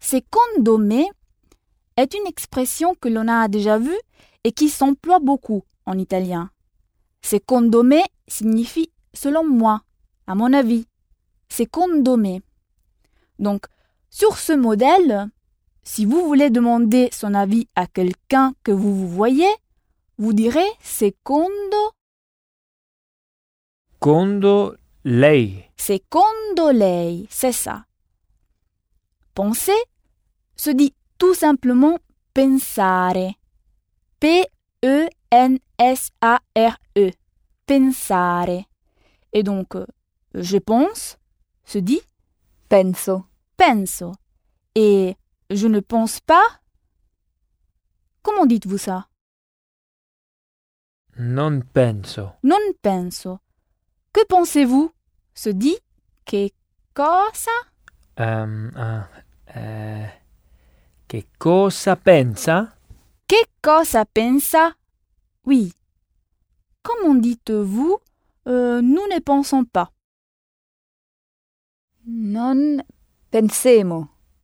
secondo me est une expression que l'on a déjà vue et qui s'emploie beaucoup en italien. Secondo me signifie selon moi, à mon avis. Secondo me. Donc, sur ce modèle, si vous voulez demander son avis à quelqu'un que vous voyez, vous direz secondo lei. Secondo lei, c'est ça. Penser se dit tout simplement pensare. P-E-N-S-A-R-E. Pensare. Et donc, je pense se dit Penso. penso. Et je ne pense pas. Comment dites-vous ça? Non penso. Non penso. Que pensez-vous? Se dit che cosa? Che cosa pensa? Che cosa pensa? Oui. Comment dites-vous? Nous ne pensons pas. Non pensemo.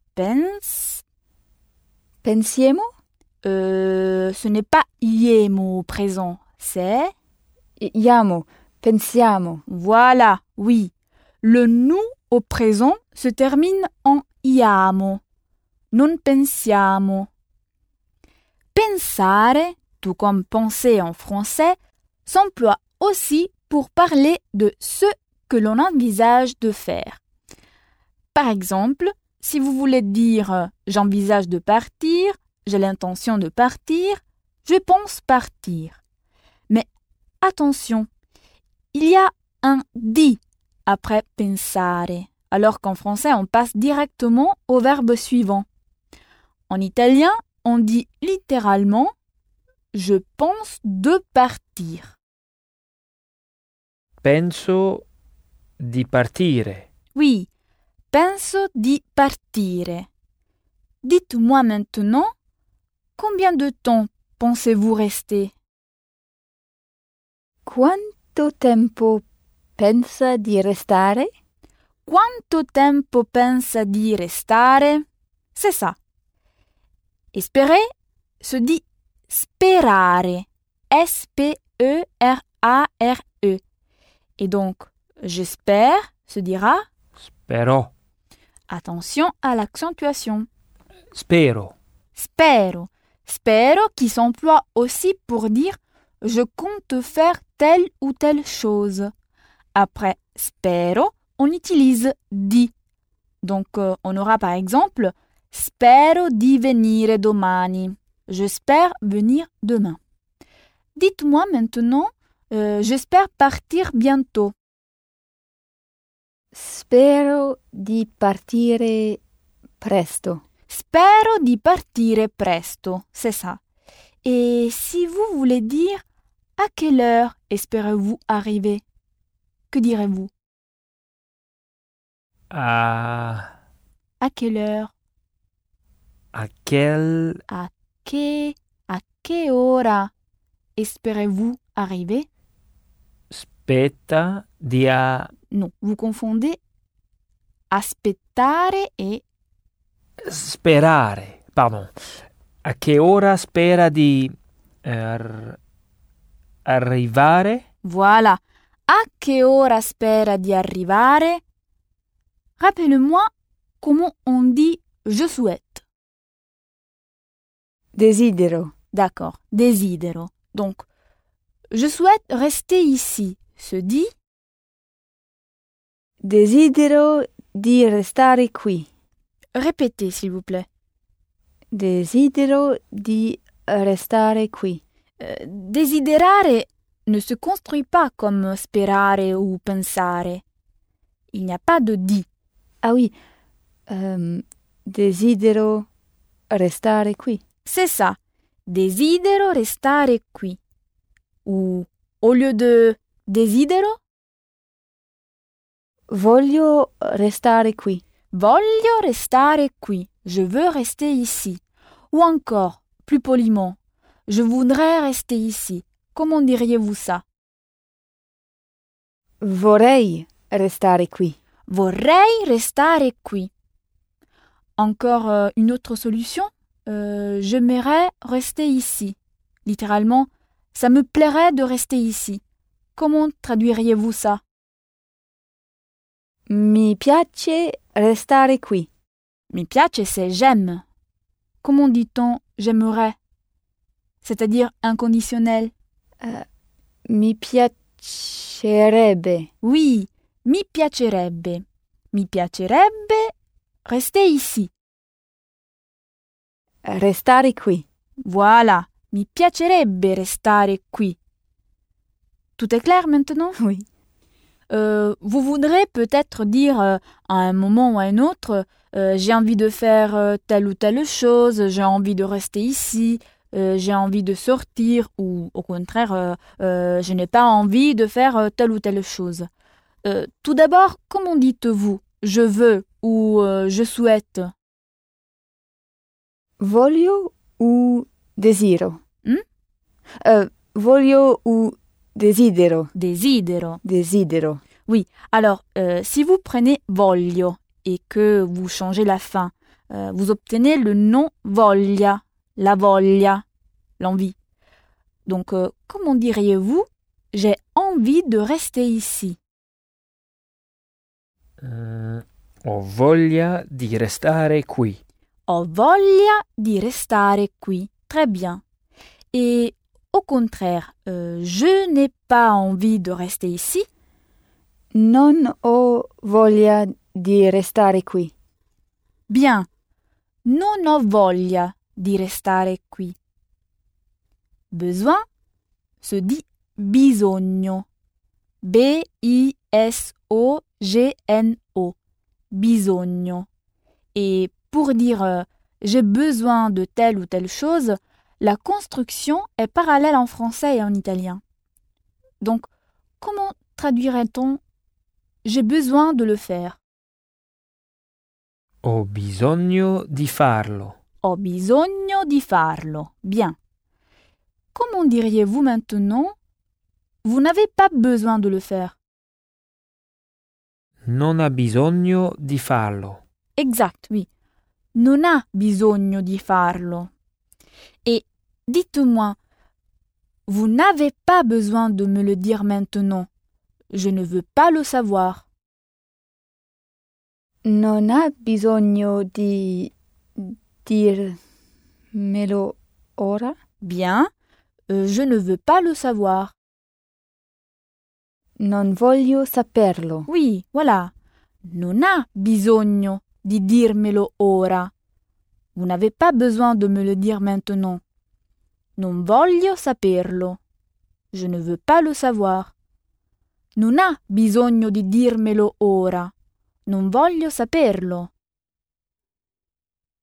Pensiemo? Ce n'est pas iemo au présent, c'est... Iamo. Pensiamo. Voilà, oui. Le nous au présent se termine en iamo. Non pensiamo. Pensare, tout comme penser en français, s'emploie aussi pour parler de ce que l'on envisage de faire. Par exemple, si vous voulez dire « j'envisage de partir »,« j'ai l'intention de partir »,« je pense partir ». Mais attention, il y a un « di » après « pensare », alors qu'en français, on passe directement au verbe suivant. En italien, on dit littéralement « je pense de partir ». Penso di partire. Oui, penso di partire. Dites-moi maintenant, combien de temps pensez-vous rester? Quanto tempo pensa di restare? Quanto tempo pensa di restare? C'est ça. Espérer se dit sperare. S-P-E-R-A-R-E. Et donc, j'espère se dira Spero. attention à l'accentuation. Spero. Spero. Spero qui s'emploie aussi pour dire je compte faire telle ou telle chose. Après spero, on utilise di. Donc, on aura par exemple spero di venire domani. J'espère venir demain. Dites-moi maintenant, j'espère partir bientôt. Spero di partire presto. Spero di partire presto, c'est ça. Et si vous voulez dire à quelle heure espérez-vous arriver? Que direz-vous? À quelle heure? À quelle À che ora espérez-vous arriver? Aspetta di Non, vous confondez aspettare et sperare. Pardon. A che ora spera di arrivare? voilà. À che ora spera di arrivare? Rappelle-moi comment on dit je souhaite. Desidero. D'accord, desidero. Donc, je souhaite rester ici. Se dit Desidero di restare qui. répétez s'il vous plaît. Desidero di restare qui. Desiderare ne se construit pas comme sperare ou pensare. Il n'y a pas de di. Ah oui. Desidero restare qui. C'est ça. Desidero restare qui. Ou au lieu de desidero, voglio restare qui. Voglio restare qui. Je veux rester ici. Ou encore, plus poliment, je voudrais rester ici. Comment diriez-vous ça? Vorrei restare qui. Vorrei restare qui. Encore une autre solution. J'aimerais rester ici. Littéralement, ça me plairait de rester ici. Comment traduiriez-vous ça? Mi piace restare qui. Mi piace, c'est j'aime. Comment dit-on j'aimerais? C'est-à-dire inconditionnel. Mi piacerebbe. Oui, mi piacerebbe. Mi piacerebbe rester ici. Restare qui. Voilà, mi piacerebbe restare qui. Tout est clair maintenant? Oui. Vous voudrez peut-être dire à un moment ou à un autre j'ai envie de faire telle ou telle chose, j'ai envie de rester ici, j'ai envie de sortir ou au contraire je n'ai pas envie de faire telle ou telle chose. Tout d'abord, comment dites-vous je veux ou je souhaite? Voglio ou desidero. Voglio ou desidero. Desidero. Desidero. Oui, alors si vous prenez voglio et que vous changez la fin, vous obtenez le nom voglia, la voglia, l'envie. Donc, comment diriez-vous j'ai envie de rester ici? Ho voglia di restare qui. Ho voglia di restare qui. Très bien. Et au contraire, je n'ai pas envie de rester ici. Non ho voglia di restare qui. Bien. Non ho voglia di restare qui. Besoin se dit bisogno. B-I-S-O-G-N-O. Bisogno. Et pour dire j'ai besoin de telle ou telle chose, la construction est parallèle en français et en italien. Donc, comment traduirait-on j'ai besoin de le faire? Ho bisogno di farlo. Ho bisogno di farlo. Bien. Comment diriez-vous maintenant vous n'avez pas besoin de le faire? Non ha bisogno di farlo. Exact, oui. Non ha bisogno di farlo. Et dites-moi, vous n'avez pas besoin de me le dire maintenant. Je ne veux pas le savoir. Non ha bisogno di dirmelo ora? Bien, je ne veux pas le savoir. Non voglio saperlo. Oui, voilà. Non ha bisogno di dirmelo ora. Vous n'avez pas besoin de me le dire maintenant. Non voglio saperlo. Je ne veux pas le savoir. Non ha bisogno di dirmelo ora. Non voglio saperlo.